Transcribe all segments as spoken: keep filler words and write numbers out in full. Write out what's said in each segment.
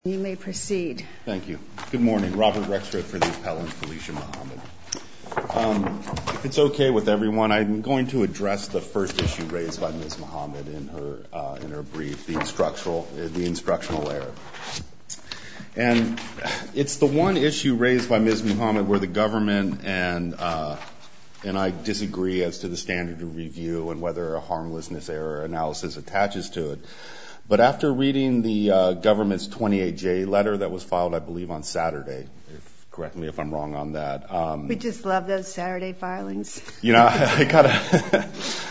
You may proceed. Thank you. Good morning. Robert Rexroth for the appellant, Felicia Muhammad. Um, if it's okay with everyone, I'm going to address the first issue raised by Miz Muhammad in her uh, in her brief, the instructional the instructional error. And it's the one issue raised by Miz Muhammad where the government and uh, and I disagree as to the standard of review and whether a harmlessness error analysis attaches to it. But after reading the uh, government's twenty-eight J letter that was filed, I believe, on Saturday, if, correct me if I'm wrong on that. Um, we just love those Saturday filings. You know, I gotta,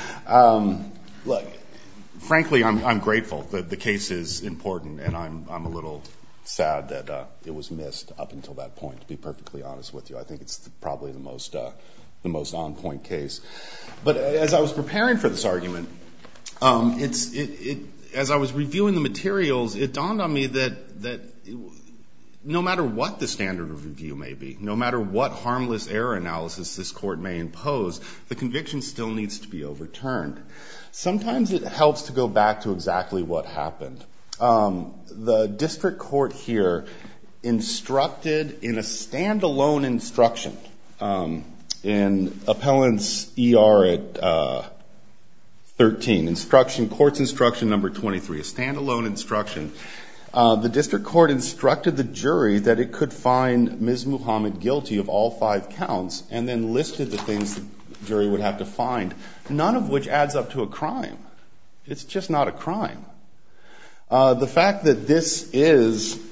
um, look, frankly, I'm, I'm grateful that the case is important, and I'm, I'm a little sad that uh, it was missed up until that point, to be perfectly honest with you. I think it's the, probably the most, uh, the most on-point case. But as I was preparing for this argument, um, it's, it, it, as I was reviewing the materials, it dawned on me that that it, no matter what the standard of review may be, no matter what harmless error analysis this court may impose, the conviction still needs to be overturned. Sometimes it helps to go back to exactly what happened. Um, the district court here instructed in a standalone instruction um, in appellant's E R at uh, thirteen, instruction, court's instruction number twenty-three, a standalone instruction. Uh, the district court instructed the jury that it could find Miz Muhammad guilty of all five counts and then listed the things the jury would have to find, none of which adds up to a crime. It's just not a crime. Uh, the fact that this is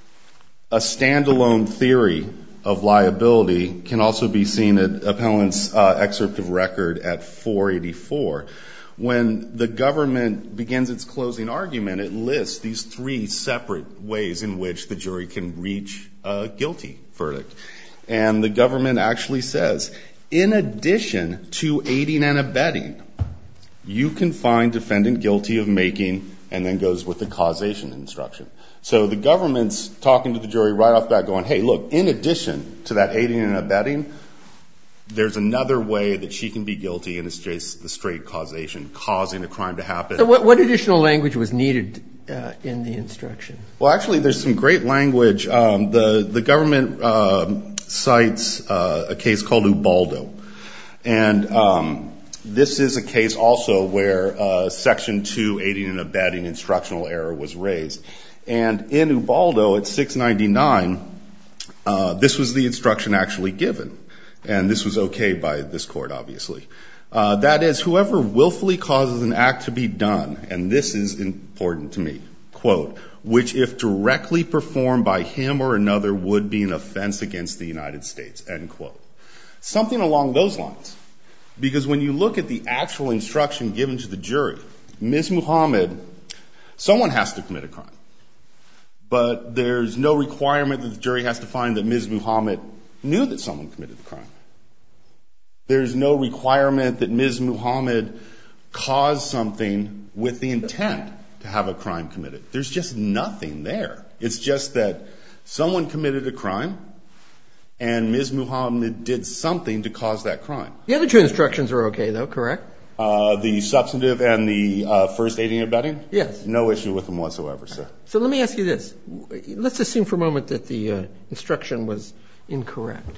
a standalone theory of liability can also be seen at appellant's uh, excerpt of record at four eighty-four. When the government begins its closing argument, it lists these three separate ways in which the jury can reach a guilty verdict. And the government actually says, in addition to aiding and abetting, you can find defendant guilty of making, and then goes with the causation instruction. So the government's talking to the jury right off the bat going, hey, look, in addition to that aiding and abetting, there's another way that she can be guilty, and it's just the straight causation, causing a crime to happen. So what, what additional language was needed uh, in the instruction? Well, actually, there's some great language. Um, the, the government uh, cites uh, a case called Ubaldo. And um, this is a case also where uh, Section two, aiding and abetting instructional error was raised. And in Ubaldo at six ninety-nine, uh, this was the instruction actually given. And this was okay by this court, obviously. Uh, that is, whoever willfully causes an act to be done, and this is important to me, quote, which if directly performed by him or another would be an offense against the United States, end quote. Something along those lines. Because when you look at the actual instruction given to the jury, Miz Muhammad, someone has to commit a crime. But there's no requirement that the jury has to find that Miz Muhammad knew that someone committed the crime. There's no requirement that Miz Muhammad caused something with the intent to have a crime committed. There's just nothing there. It's just that someone committed a crime and Miz Muhammad did something to cause that crime. The other two instructions are okay, though, correct? Uh, the substantive and the uh, first aiding and abetting? Yes. No issue with them whatsoever, sir. So let me ask you this. Let's assume for a moment that the uh, instruction was incorrect.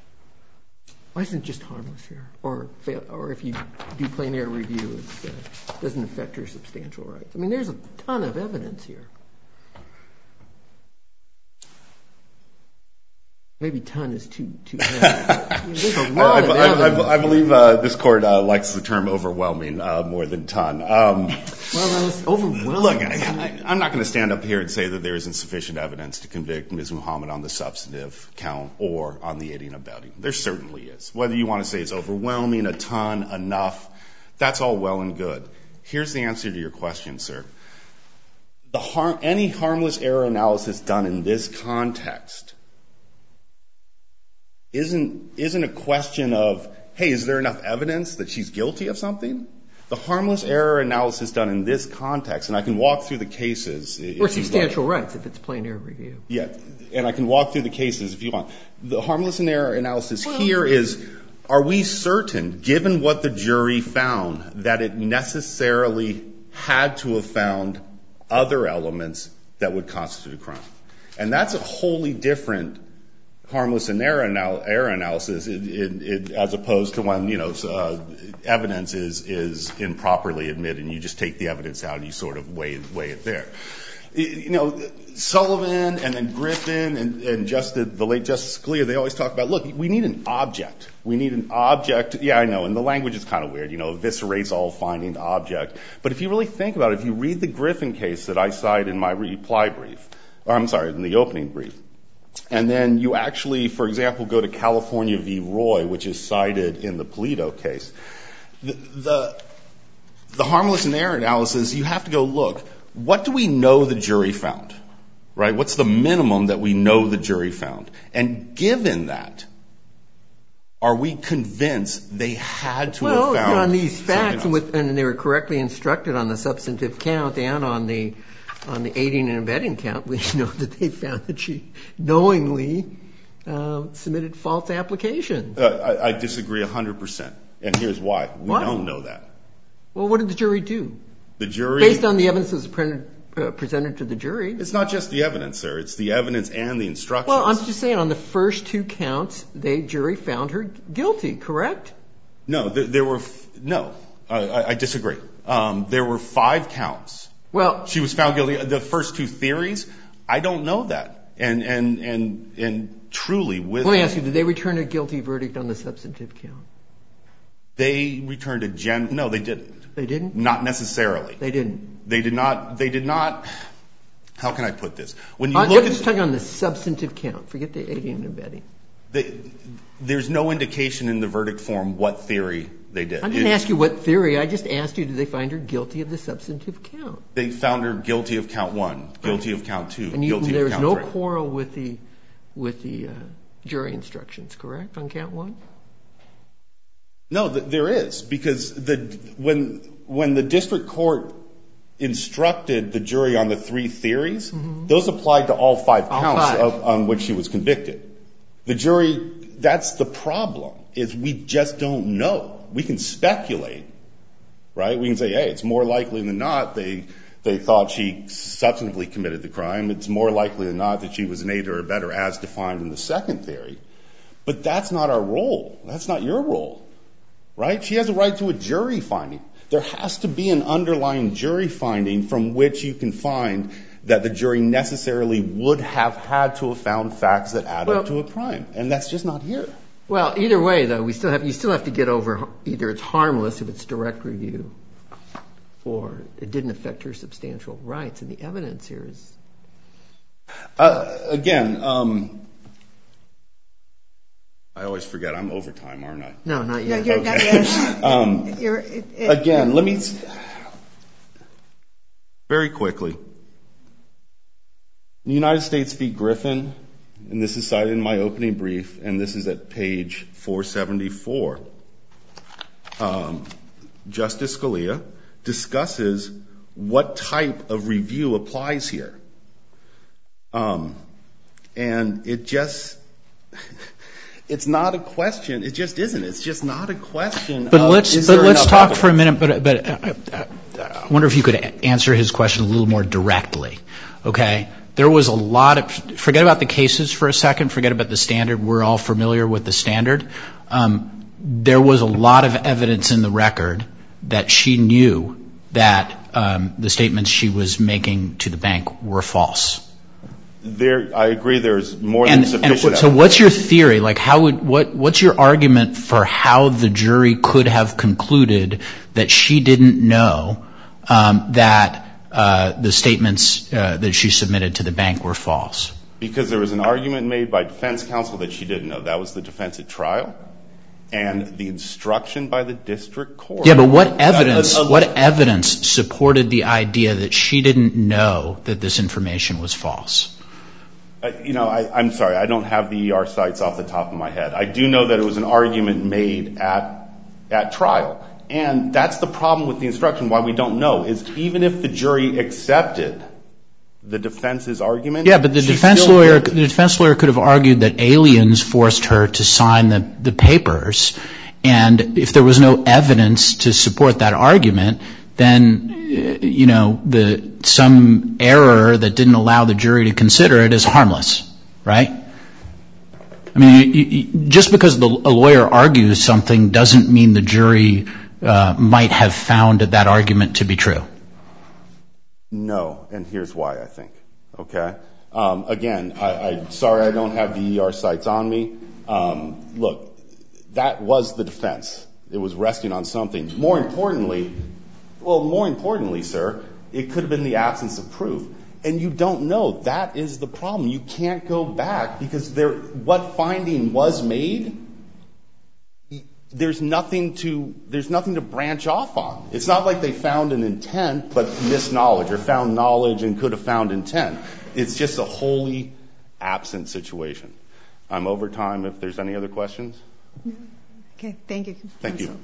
Why isn't it just harmless here? Or fail, or if you do plain error review, it uh, doesn't affect your substantial rights? I mean, there's a ton of evidence here. Maybe ton is too too heavy. There's a lot I, of I, evidence. I, I believe uh, this court uh, likes the term overwhelming uh, more than ton. Um, well, it's overwhelming. Look, I, I, I'm not going to stand up here and say that there isn't sufficient evidence to convict Miz Muhammad on the substantive count or on the aiding and abetting. There certainly is. Whether you want to say it's overwhelming, a ton, enough, that's all well and good. Here's the answer to your question, sir. The har- any harmless error analysis done in this context isn't isn't a question of, hey, is there enough evidence that she's guilty of something? The harmless error analysis done in this context, and I can walk through the cases. Or substantial rights, if it's plain error review. Yeah, and I can walk through the cases if you want. The harmless error analysis well, here is, are we certain, given what the jury found, that it necessarily had to have found other elements that would constitute a crime? And that's a wholly different harmless and error, anal- error analysis it, it, it, as opposed to when, you know, uh, evidence is, is improperly admitted and you just take the evidence out and you sort of weigh, weigh it there. You know, Sullivan and then Griffin and, and just the, the late Justice Scalia, they always talk about, look, we need an object. We need an object. Yeah, I know, and the language is kind of weird, you know, eviscerates all finding object. But if you really think about it, if you read the Griffin case that I cite in my reply brief, or I'm sorry, in the opening brief, and then you actually, for example, go to California v. Roy, which is cited in the Pulido case, the, the, the harmless and error analysis, you have to go, look, what do we know the jury found, right? What's the minimum that we know the jury found? And given that, are we convinced they had to well, have found you know, on these facts, and, with, and they were correctly instructed on the substantive count and on the on the aiding and abetting count, we know that they found that she knowingly uh, submitted false applications. Uh, I, I disagree one hundred percent, and here's why. We why? don't know that. Well, what did the jury do? The jury... Based on the evidence that was pre- uh, presented to the jury. It's not just the evidence, sir. It's the evidence and the instructions. Well, I'm just saying on the first two counts, the jury found her guilty, correct? No, there, there were... F- no, I, I disagree. Um, there were five counts. Well... She was found guilty. The first two theories, I don't know that. And, and, and, and truly with... Let me ask you, did they return a guilty verdict on the substantive count? They returned a gen... No, they didn't. They didn't? Not necessarily. They didn't? They did not... They did not... How can I put this? When you I'm look just at... talking on the substantive count. Forget the aiding and abetting. They, there's no indication in the verdict form what theory they did. I didn't ask you what theory. I just asked you, did they find her guilty of the substantive count? They found her guilty of count one, guilty of count two, and you, guilty there of count no three. quarrel with the with the uh, jury instructions, correct, on count one? No, th- there is, because the when when the district court instructed the jury on the three theories, mm-hmm. those applied to all five all counts five. Of, on which she was convicted. The jury, that's the problem, is we just don't know. We can speculate, right? We can say, hey, it's more likely than not they they thought she substantively committed the crime. It's more likely than not that she was an aider or abetter as defined in the second theory. But that's not our role. That's not your role, right? She has a right to a jury finding. There has to be an underlying jury finding from which you can find that the jury necessarily would have had to have found facts that add well, up to a crime. And that's just not here. Well, either way, though, we still have, you still have to get over either it's harmless if it's direct review or it didn't affect her substantial rights. And the evidence here is... Uh, again, um, I always forget. I'm overtime, aren't I? No, not yet. No, you're okay. not yet. um, you're, it, it, again, let me... Very quickly. The United States v. Griffin, and this is cited in my opening brief, and this is at page four seventy-four. Um, Justice Scalia discusses what type of review applies here. Um, and it just... It's not a question. It just isn't. It's just not a question. But of, let's is but there let's enough talk evidence? for a minute. But but uh, I wonder if you could answer his question a little more directly. Okay, there was a lot of. Forget about the cases for a second. Forget about the standard. We're all familiar with the standard. Um, there was a lot of evidence in the record that she knew that um, the statements she was making to the bank were false. There, I agree. There's more and, than sufficient. And so, what's your theory? Like, how would what? What's your argument for how the jury could have concluded that she didn't know um, that uh, the statements uh, that she submitted to the bank were false? Because there was an argument made by defense counsel that she didn't know. That was the defense at trial, and the instruction by the district court. Yeah, but what evidence? Uh, uh, uh, what evidence supported the idea that she didn't know that this information was false? Uh, you know, I, I'm sorry, I don't have the E R sites off the top of my head. I do know that it was an argument made at at trial. And that's the problem with the instruction, why we don't know, is even if the jury accepted the defense's argument. Yeah, but the defense lawyer the defense lawyer could have argued that aliens forced her to sign the, the papers. And if there was no evidence to support that argument, then, you know, the some error that didn't allow the jury to consider it is harmless, right? I mean, you, you, just because the, a lawyer argues something doesn't mean the jury uh, might have found that argument to be true. No, and here's why, I think. Okay? Um, again, I, I sorry I don't have the E R sites on me. Um, look, that was the defense. It was resting on something. More importantly, well, more importantly, sir, it could have been the absence of proof. And you don't know. That is the problem. You can't go back because there, what finding was made, there's nothing to, there's nothing to branch off on. It's not like they found an intent but missed knowledge, or found knowledge and could have found intent. It's just a wholly absent situation. I'm over time if there's any other questions. Okay, thank you. Thank you.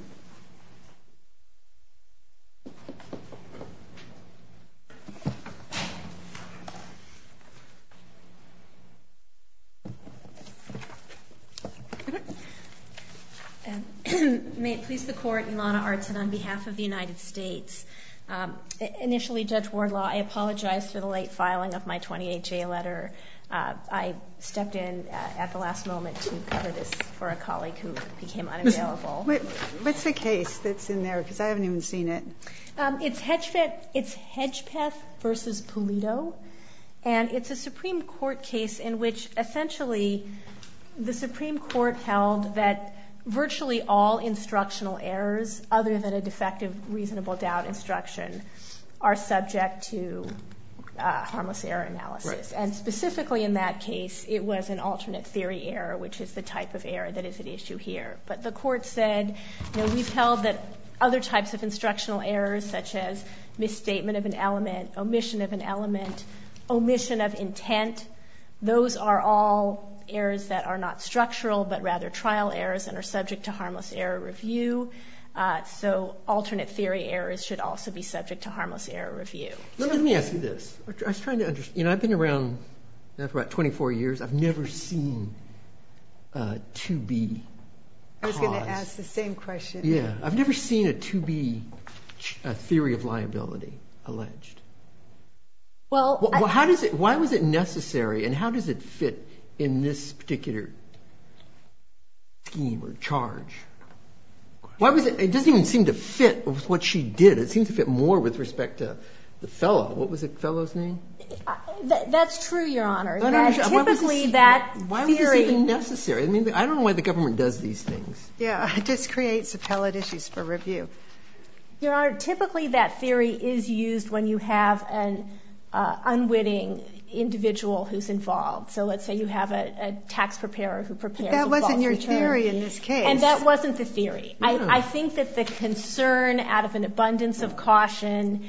May it please the Court, Ilana Artson on behalf of the United States. Um, initially, Judge Wardlaw, I apologize for the late filing of my twenty-eight J letter. Uh, I stepped in uh, at the last moment to cover this for a colleague who became unavailable. What, what's the case that's in there? Because I haven't even seen it. Um, it's Hedgepeth, it's Hedgepeth versus Pulido, and it's a Supreme Court case in which essentially the Supreme Court held that virtually all instructional errors other than a defective reasonable doubt instruction are subject to uh, harmless error analysis. Right. And specifically in that case, it was an alternate theory error, which is the type of error that is at issue here. But the Court said, you know, we've held that other types of instructional errors, such as misstatement of an element, omission of an element, omission of intent, those are all errors that are not structural but rather trial errors and are subject to harmless error review. Uh, so alternate theory errors should also be subject to harmless error review. Let me ask you this. I was trying to understand. You know, I've been around for about twenty-four years. I've never seen uh, two B I was going to ask the same question. Yeah. I've never seen a two B uh, theory of liability alleged. Well, well I, how does it, why was it necessary, and how does it fit in this particular scheme or charge? Why was it, it doesn't even seem to fit with what she did. It seems to fit more with respect to the fellow. What was the fellow's name? Uh, th- that's true, Your Honor. I that typically this, that why theory, was this even necessary? I mean, I don't know why the government does these things. Yeah, it just creates appellate issues for review. Your Honor, typically that theory is used when you have an uh, unwitting individual who's involved. So let's say you have a, a tax preparer who prepares a false return. That wasn't your theory in this case. And that wasn't the theory. Yeah. I, I think that the concern out of an abundance of caution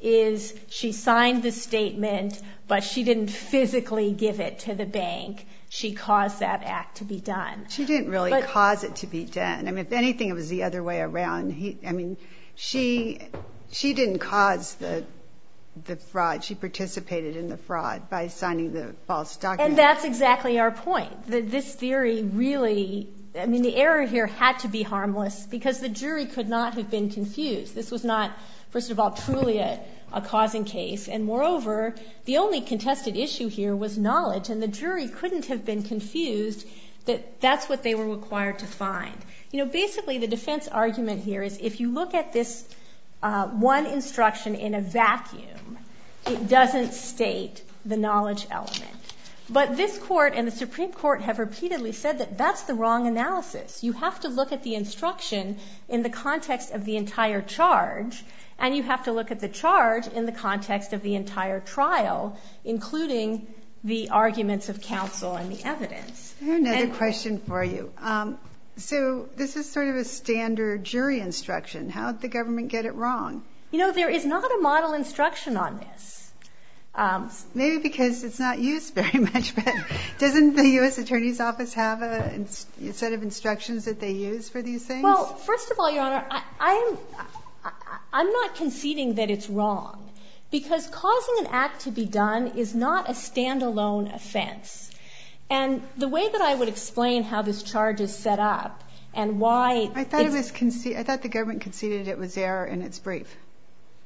is she signed the statement, but she didn't physically give it to the bank. She caused that act to be done. She didn't really but, cause it to be done. I mean, if anything, it was the other way around. He, I mean, she she didn't cause the the fraud. She participated in the fraud by signing the false document. And that's exactly our point. The, this theory really, I mean, the error here had to be harmless because the jury could not have been confused. This was not, first of all, truly a, a causing case. And moreover, the only contested issue here was knowledge, and the jury couldn't have been confused that that's what they were required to find. You know, basically the defense argument here is if you look at this uh, one instruction in a vacuum, it doesn't state the knowledge element. But this Court and the Supreme Court have repeatedly said that that's the wrong analysis. You have to look at the instruction in the context of the entire charge, and you have to look at the charge in the context of the entire trial, including the arguments of counsel and the evidence. I have another and, question for you. Um, so this is sort of a standard jury instruction. How did the government get it wrong? You know, there is not a model instruction on this. Um, Maybe because it's not used very much, but doesn't the U S Attorney's Office have a, a set of instructions that they use for these things? Well, first of all, Your Honor, I, I'm, I, I'm not conceding that it's wrong, because causing an act to be done is not a standalone offense. And the way that I would explain how this charge is set up and why I thought it was conce- I thought the government conceded it was error in its brief.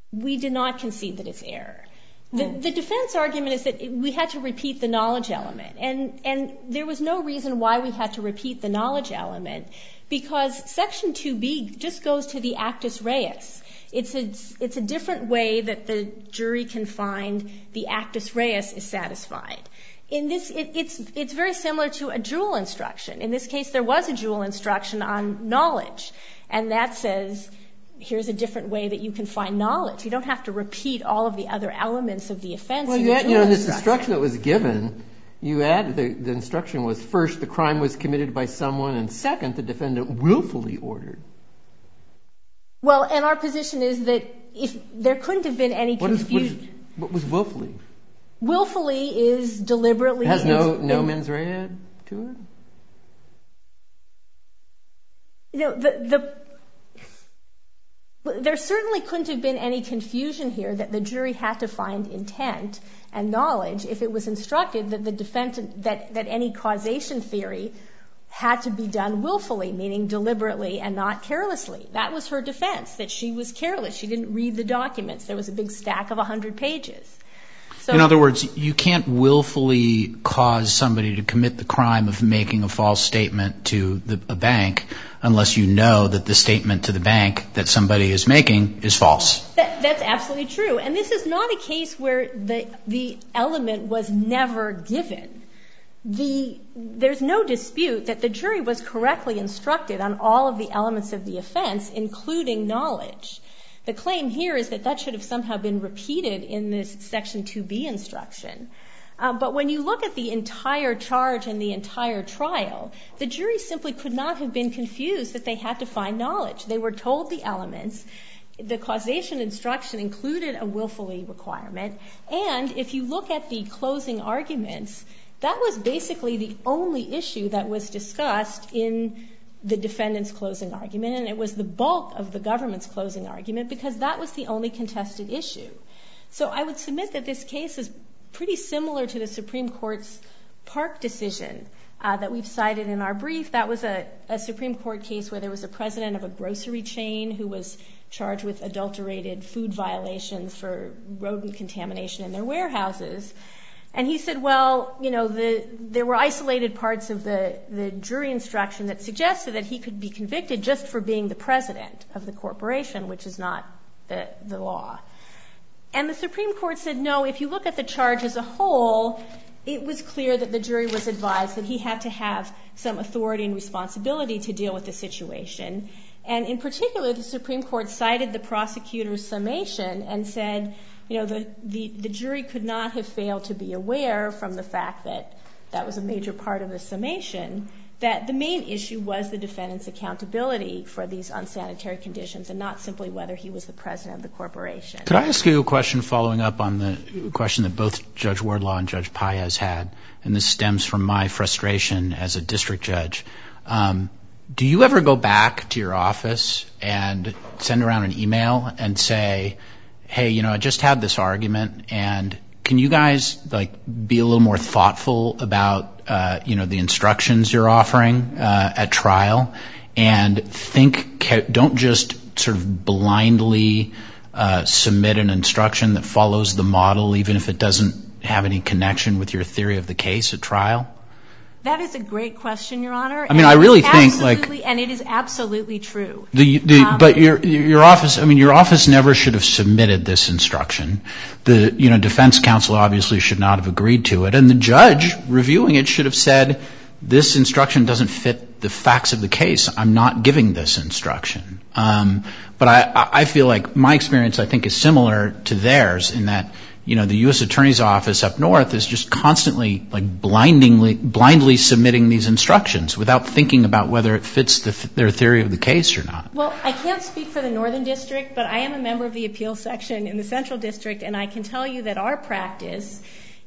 We did not concede that it's error. The, the defense argument is that we had to repeat the knowledge element, and, and there was no reason why we had to repeat the knowledge element, because Section two B just goes to the actus reus. It's a, it's a different way that the jury can find the actus reus is satisfied. In this, it, it's, it's very similar to a Jewell instruction. In this case, there was a Jewell instruction on knowledge, and that says, here's a different way that you can find knowledge. You don't have to repeat all of the other elements of the offense. Well, in you, the had, you know, in this instruction. instruction that was given, you added the, the instruction was first, the crime was committed by someone, and second, the defendant willfully ordered. Well, and our position is that if there couldn't have been any What, is, what, is, confusion. what was willfully? Willfully is deliberately. It has no, in, no in, mens rea to it? You know, the, the, there certainly couldn't have been any confusion here that the jury had to find intent and knowledge if it was instructed that the defendant, that, that any causation theory had to be done willfully, meaning deliberately and not carelessly. That was her defense, that she was careless. She didn't read the documents. There was a big stack of one hundred pages. So, in other words, you can't willfully cause somebody to commit the crime of making a false statement to the, a bank unless you know that the statement to the bank that somebody is making is false. That, that's absolutely true. And this is not a case where the, the element was never given. The, there's no dispute that the jury was correctly instructed on all of the elements of the offense, including knowledge. The claim here is that that should have somehow been repeated in this Section two B instruction. Uh, but when you look at the entire charge and the entire trial, the jury simply could not have been confused that they had to find knowledge. They were told the elements. The causation instruction included a willfully requirement. And if you look at the closing arguments, that was basically the only issue that was discussed in the defendant's closing argument, and it was the bulk of the government's closing argument because that was the only contested issue. So I would submit that this case is pretty similar to the Supreme Court's Park decision uh, that we've cited in our brief. That was a, a Supreme Court case where there was a president of a grocery chain who was charged with adulterated food violations for rodent contamination in their warehouses. And he said, well, you know, the, there were isolated parts of the, the jury instruction that suggested that he could be convicted just for being the president of the corporation, which is not the, the law. And the Supreme Court said, no, if you look at the charge as a whole, it was clear that the jury was advised that he had to have some authority and responsibility to deal with the situation. And in particular, the Supreme Court cited the prosecutor's summation and said, you know, the, the, the jury could not have failed to be aware from the fact that that was a major part of the summation, that the main issue was the defendant's accountability for these unsanitary conditions and not simply whether he was the president of the corporation. Could I ask you a question following up on the question that both Judge Wardlaw and Judge Paez had, and this stems from my frustration as a district judge. Um, do you ever go back to your office and send around an email and say, hey, you know, I just had this argument, and can you guys, like, be a little more thoughtful about, uh, you know, the instructions you're offering uh, at trial, and think, don't just sort of blindly uh, submit an instruction that follows the model, even if it doesn't have any connection with your theory of the case at trial? That is a great question, Your Honor. I mean, I really think, like, and it is absolutely true. The, the, um, but your your office, I mean, your office never should have submitted this instruction. The you know defense counsel obviously should not have agreed to it, and the judge reviewing it should have said, this instruction doesn't fit the facts of the case. I'm not giving this instruction. Um, but I, I feel like my experience, I think, is similar to theirs in that, you know, the U S Attorney's Office up north is just constantly, like, blindingly, blindly submitting these instructions without thinking about whether it fits the, their theory of the case or not. Well, I can't speak for the Northern District, but I am a member of the appeal section in the Central District, and I can tell you that our practice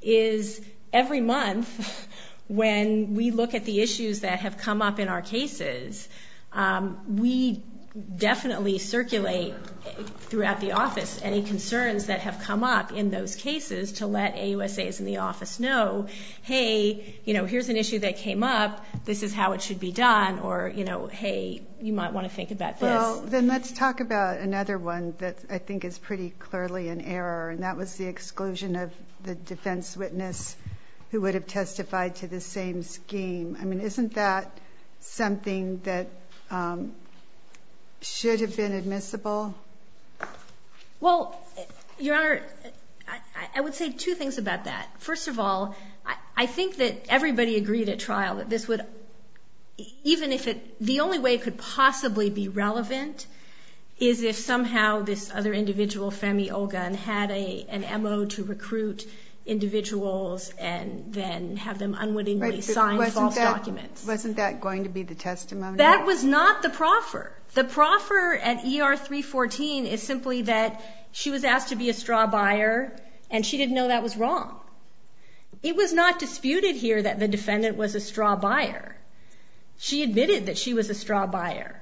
is every month when we look at the issues that have come up in our cases, um, we definitely circulate throughout the office any concerns that have come up in those cases to let A U S As in the office know, hey, you know, here's an issue that came up, this is how it should be done, or, you know, hey, you might want to think about this. Well, then let's talk about another one that I think is pretty clearly an error, and that was the exclusion of the defense witness who would have testified to the same scheme. I mean, isn't that something that um, should have been admissible? Well, Your Honor, I, I would say two things about that. First of all, I, I think that everybody agreed at trial that this would, even if it, the only way it could possibly be relevant is if somehow this other individual, Femi Olgun, had a, an M O to recruit individuals and then have them unwittingly right, sign false that, documents. Wasn't that going to be the testimony? That was not the proffer. The proffer at E R three fourteen is simply that she was asked to be a straw buyer and she didn't know that was wrong. It was not disputed here that the defendant was a straw buyer. She admitted that she was a straw buyer.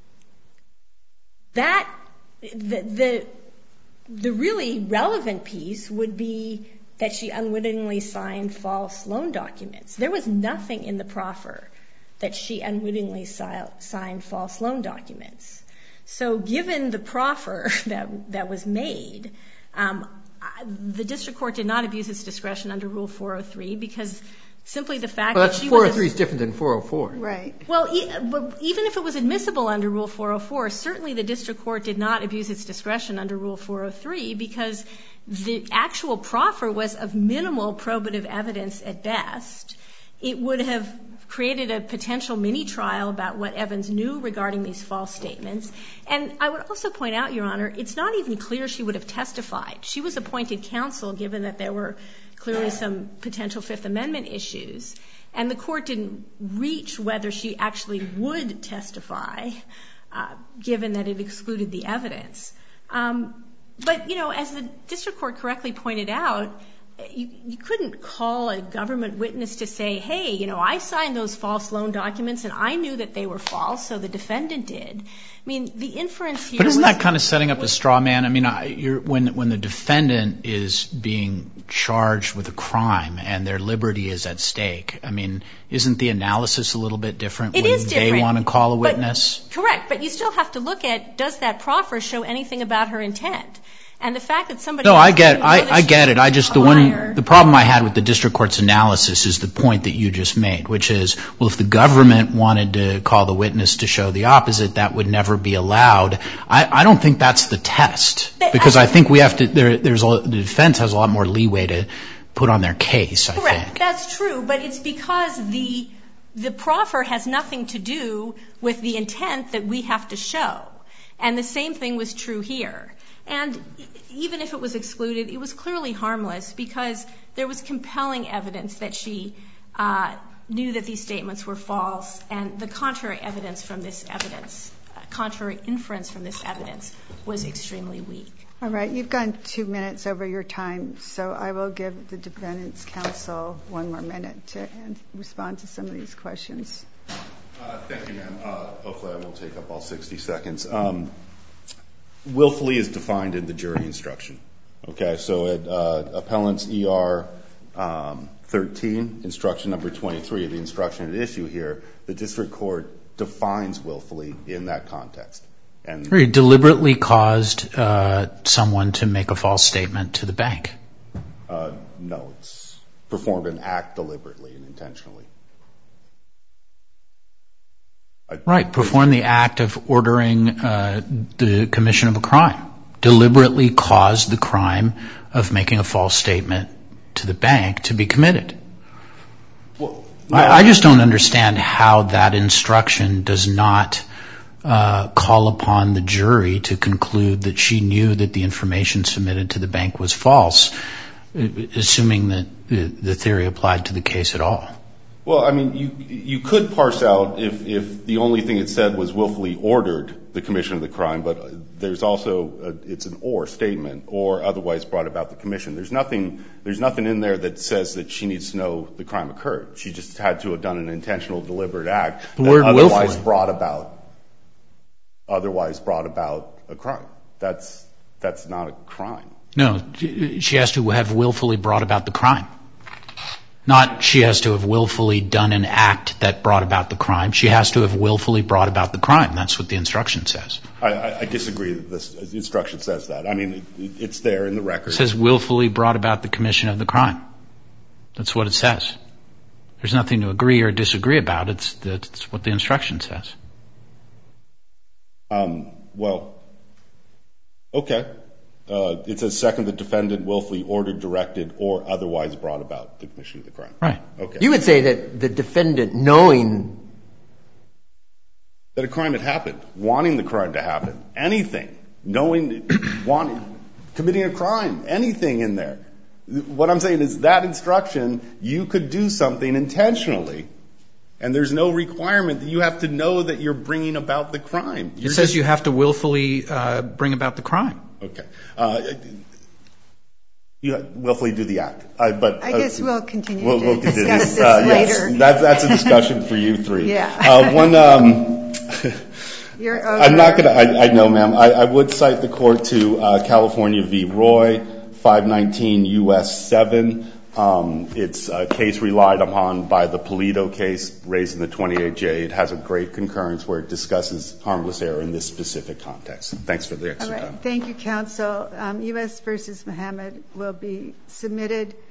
That, the, the, the really relevant piece would be that she unwittingly signed false loan documents. There was nothing in the proffer that she unwittingly si- signed false loan documents. So given the proffer that, that was made, um, I, the district court did not abuse its discretion under Rule four oh three because simply the fact well, that she was... four oh three is different than four oh four. Right. Well, e- but even if it was admissible under Rule four oh four, certainly the district court did not abuse its discretion under Rule four oh three because the actual proffer was of minimal probative evidence at best. It would have created a potential mini-trial about what Evans knew regarding these false statements. And I would also point out, Your Honor, it's not even clear she would have testified. She was appointed counsel given that there were clearly some potential Fifth Amendment issues. And the court didn't reach whether she actually would testify, uh, given that it excluded the evidence. Um, but, you know, as the district court correctly pointed out, you, you couldn't call a government witness to say, hey, you know, I signed those false loan documents and I knew that they were false, so the defendant did. I mean, the inference here But isn't was, that kind of setting up a straw man? I mean, I, you're, when, when the defendant is being charged with a crime and their liberty is at stake, I mean, isn't the analysis a little bit different it when is different, they want to call a but- witness? Correct, but you still have to look at, does that proffer show anything about her intent? And the fact that somebody... No, I get, I, I get it. I just, the one, liar, the problem I had with the district court's analysis is the point that you just made, which is, well, if the government wanted to call the witness to show the opposite, that would never be allowed. I, I don't think that's the test, because I think we have to, there, there's a, the defense has a lot more leeway to put on their case, I correct, think. that's true, but it's because the, the proffer has nothing to do with the intent that we have to show. And the same thing was true here. And even if it was excluded, it was clearly harmless because there was compelling evidence that she uh, knew that these statements were false, and the contrary evidence from this evidence, uh, contrary inference from this evidence, was extremely weak. All right, you've gone two minutes over your time, so I will give the defendant's counsel one more minute to respond to some of these questions. Uh, thank you, ma'am. Uh, hopefully I won't take up all sixty seconds. Um, willfully is defined in the jury instruction. Okay, so at uh, appellant's E R um, thirteen, instruction number twenty-three, the instruction at issue here, the district court defines willfully in that context. And Or you deliberately caused uh, someone to make a false statement to the bank. Uh, no, it's performed an act deliberately and intentionally. I, Right, perform the act of ordering uh, the commission of a crime. Deliberately caused the crime of making a false statement to the bank to be committed. Well, no, I, I just don't understand how that instruction does not uh, call upon the jury to conclude that she knew that the information submitted to the bank was false, assuming that the, the theory applied to the case at all. Well, I mean, you you could parse out if, if the only thing it said was willfully ordered the commission of the crime, but there's also a, it's an or statement or otherwise brought about the commission. There's nothing there's nothing in there that says that she needs to know the crime occurred. She just had to have done an intentional, deliberate act The that word otherwise willfully. brought about otherwise brought about a crime. That's that's not a crime. No, she has to have willfully brought about the crime. Not she has to have willfully done an act that brought about the crime. She has to have willfully brought about the crime. That's what the instruction says. I, I, I disagree that this instruction says that. I mean, it, it's there in the record. It says willfully brought about the commission of the crime. That's what it says. There's nothing to agree or disagree about. It's, it's what the instruction says. Um, well, okay. Uh, it says, second, the defendant willfully ordered, directed, or otherwise brought about the commission of the crime. Right. Okay. You would say that the defendant knowing that a crime had happened, wanting the crime to happen, anything, knowing, wanting, committing a crime, anything in there. What I'm saying is that instruction, you could do something intentionally, and there's no requirement that you have to know that you're bringing about the crime. You're it says just, you have to willfully uh, bring about the crime. Okay. Uh, you willfully do the act. Uh, but I uh, guess we'll continue we'll, to we'll continue. discuss this uh, later. Yes, that, that's a discussion for you three. Yeah. Uh, one, um, You're over. I'm not going to, I know, ma'am. I, I would cite the court to uh, California v. Roy, five nineteen U S seven. Um, it's a case relied upon by the Pulido case raised in the twenty-eight J. It has a great concurrence where it discusses harmless error in this specific context. Thanks for the extra All right. time. Thank you, counsel. Um, U S versus Mohammed will be submitted.